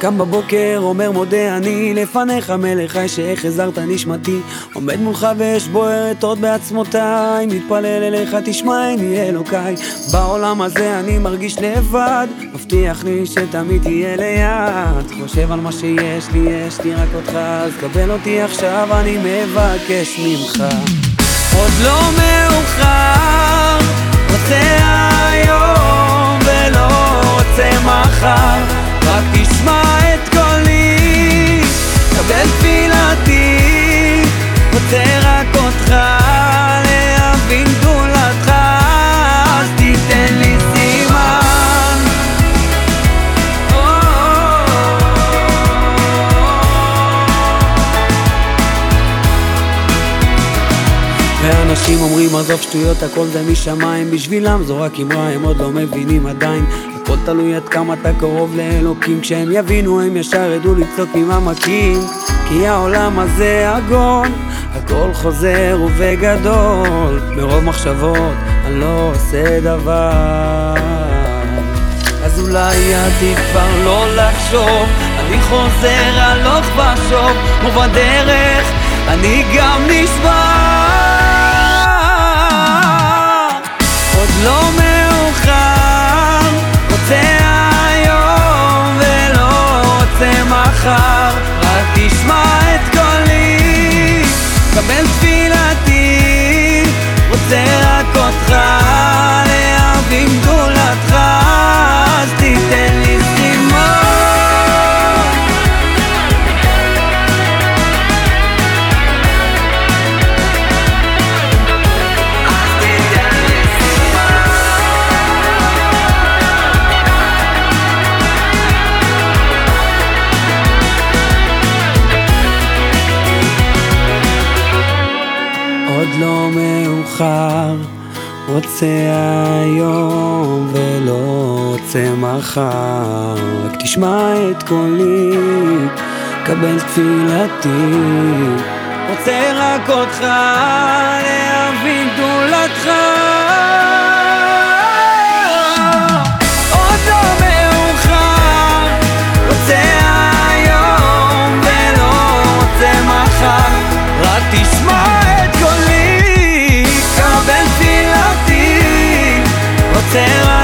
קם בבוקר אומר מודה אני לפניך מלך חי שהחזרת נשמתי, עומד מולך ואש בוערת עוד בעצמותיי, מתפלל אליך תשמעני אלוקיי. בעולם הזה אני מרגיש לבד, מבטיח לי שתמיד תהיה ליד, חושב על מה שיש לי, יש לי רק אותך, אז קבל אותי עכשיו אני מבקש ממך. עוד לא מאוחר, רוצה היום ולא רוצה מחר, רק תשמע את קולי, קבל תפילתי, רוצה רק אותך, להבין גדולתך, אז תיתן לי סימן. ואנשים אומרים עזוב שטויות הכל זה משמיים, בשבילם זו רק אמרה, הם עוד לא מבינים עדיין, הכל תלוי עד כמה אתה קרוב לאלוקים, כשהם יבינו הם ישר ידעו לצעוק ממעמקים, כי העולם הזה עגול, הכל חוזר ובגדול, מרוב מחשבות אני לא עושה דבר, אז אולי עדיף כבר לא לחשוב, אני חוזר הלוך ושוב, ובדרך אני גם נשבר. עוד לא מאוחר, רוצה היום ולא רוצה מחר, רק תשמע את קולי, קבל תפילתי, רוצה רק אותך, להבין גדולתך, אז תיתן לי סימן. עוד לא מאוחר, רוצה היום ולא רוצה מחר, רק תשמע את קולי, קבל תפילתי, רוצה רק אותך, להבין גדולתך. עוד לא מאוחר, רוצה היום ולא רוצה מחר, רק תשמע את קולי, קבל תפילתי, רוצה רק